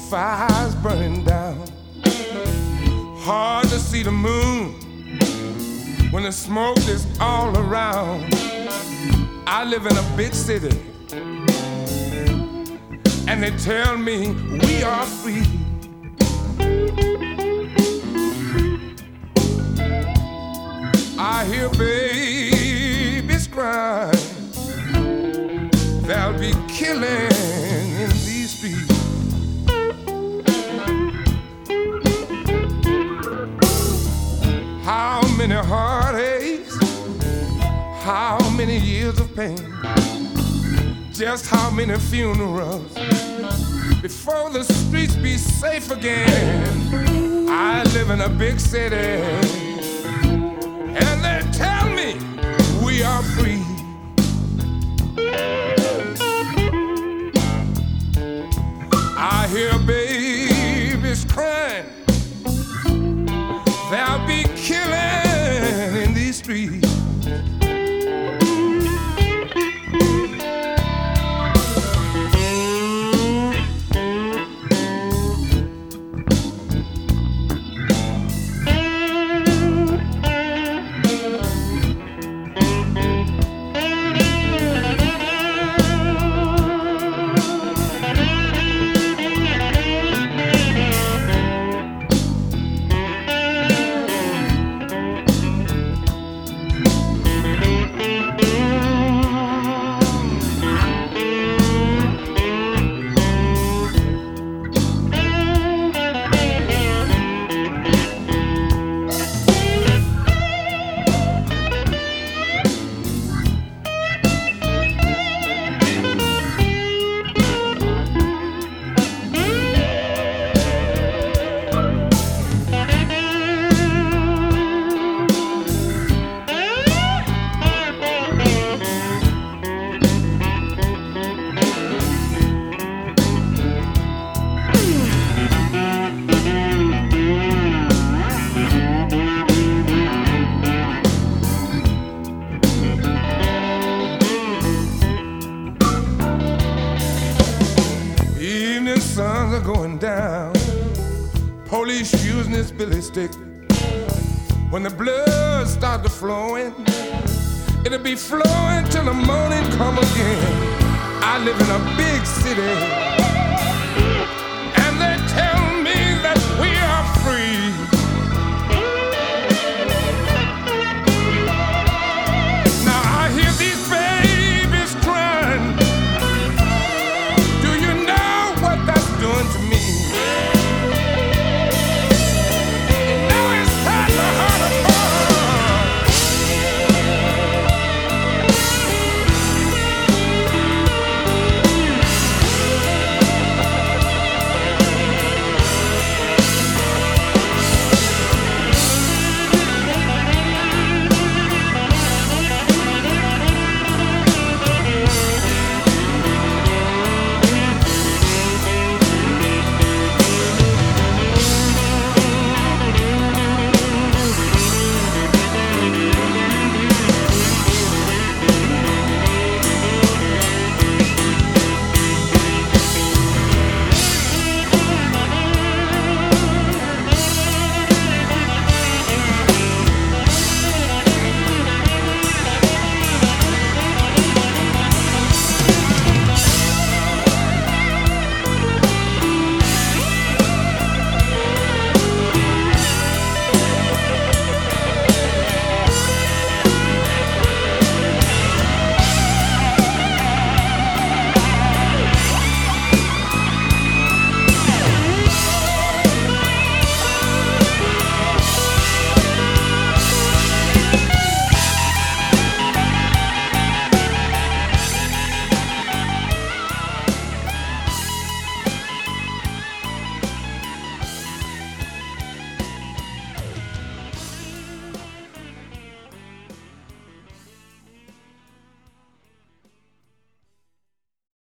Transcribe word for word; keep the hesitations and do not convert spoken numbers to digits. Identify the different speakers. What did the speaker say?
Speaker 1: Fires burning down. Hard to see the moon when the smoke is all around. I live in a big city, and they tell me we are free. I hear babies cry. There'll be killing in these streets. How many heartaches, how many years of pain, just how many funerals before the streets be safe again. I live in a big city, and they tell me we are free. I hear babies crying. There'll be killing in these streets. Suns are going down. Police using this billy stick. When the blood starts to flowing, it'll be flowing till the morning come again. I live in a big city,